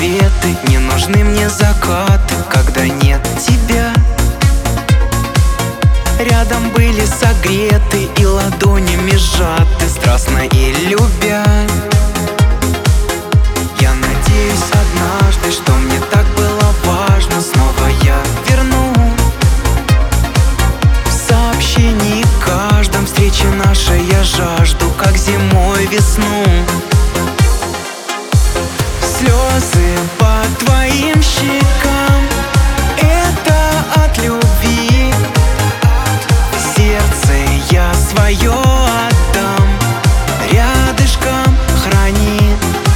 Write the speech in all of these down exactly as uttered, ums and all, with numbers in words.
рассветы, не нужны мне закаты, когда нет тебя. Рядом были согреты и ладонями сжаты, страстно и любя. Я надеюсь однажды, что мне так было важно, снова я верну в сообщении каждом встречи нашей я жажду, как зимой весну. Слезы по твоим щекам — это от любви. Сердце я свое отдам, рядышком храни.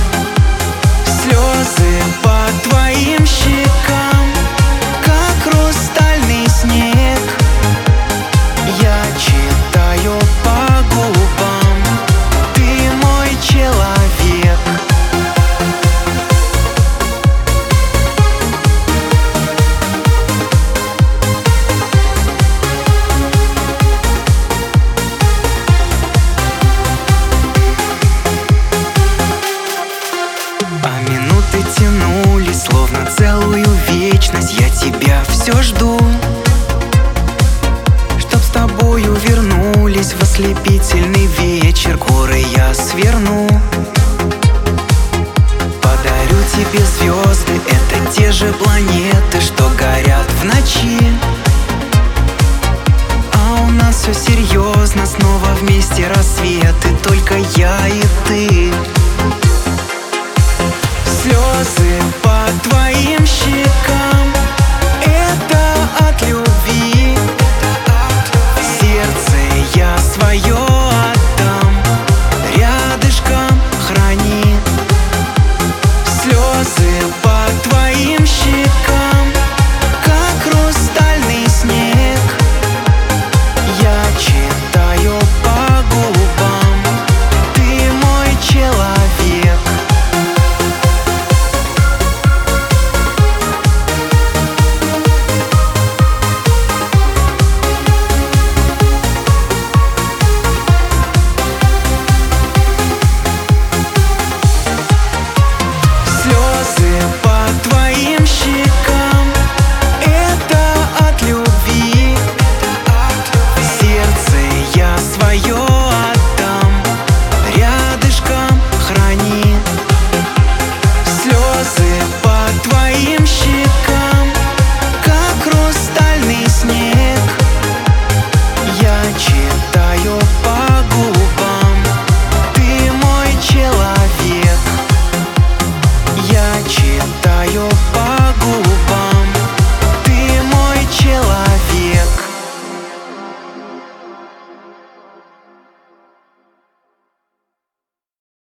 Слезы по твоим щекам, как хрустальный снег, я читаю по губам: ты мой человек. А минуты тянулись, словно целую вечность. Я тебя все жду, чтоб с тобою вернулись в ослепительный вечер. Горы я сверну, подарю тебе звезды. Это те же планеты, что горят в ночи. А у нас все серьезно, снова вместе рассветы, только я и ты.